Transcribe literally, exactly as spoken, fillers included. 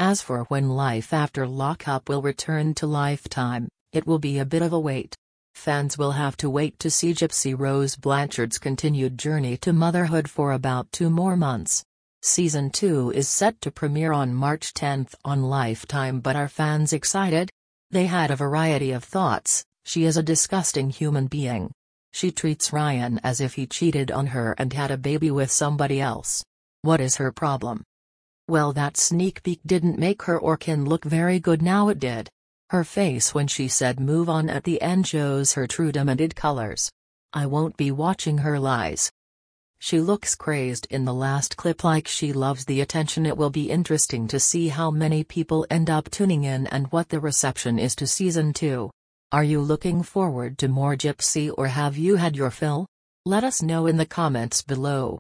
As for when Life After Lockup will return to Lifetime, it will be a bit of a wait. Fans will have to wait to see Gypsy Rose Blanchard's continued journey to motherhood for about two more months. Season two is set to premiere on March tenth on Lifetime, but are fans excited? They had a variety of thoughts. She is a disgusting human being. She treats Ryan as if he cheated on her and had a baby with somebody else. What is her problem? Well, that sneak peek didn't make her or Ken look very good. Now it did. Her face when she said move on at the end shows her true demented colors. I won't be watching her lies. She looks crazed in the last clip, like she loves the attention. It will be interesting to see how many people end up tuning in and what the reception is to season two. Are you looking forward to more Gypsy, or have you had your fill? Let us know in the comments below.